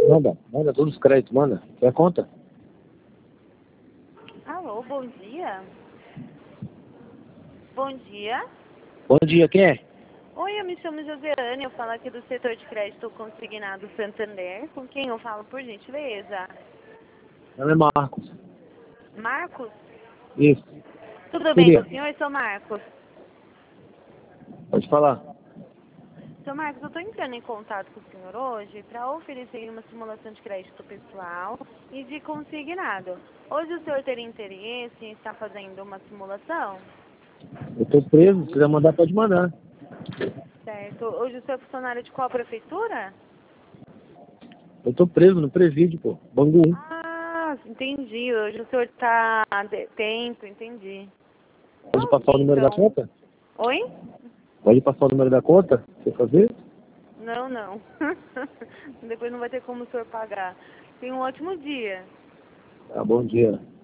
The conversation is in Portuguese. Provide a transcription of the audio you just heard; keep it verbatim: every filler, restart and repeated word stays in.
Manda, manda todos os créditos, manda. Quer a conta? Alô, bom dia. Bom dia. Bom dia, quem é? Oi, eu me chamo Josiane, eu falo aqui do setor de crédito consignado Santander. Com quem eu falo, por gentileza? Meu nome é Marcos. Marcos? Isso. Tudo bem com Queria. o senhor, seu Marcos? Pode falar. Seu Marcos, eu estou entrando em contato com o senhor hoje para oferecer uma simulação de crédito pessoal e de consignado. Hoje o senhor teria interesse em estar fazendo uma simulação? Eu tô preso, se quiser mandar, pode mandar. Certo. Hoje o senhor é funcionário de qual prefeitura? Eu tô preso no presídio, pô. Bangu. Ah, entendi. Hoje o senhor está detento, entendi. Pode Tá passar o ok, número da então. conta? Oi? Pode passar o número da conta? Quer fazer? Não, não. Depois não vai ter como o senhor pagar. Tenha um ótimo dia. Tá, bom dia.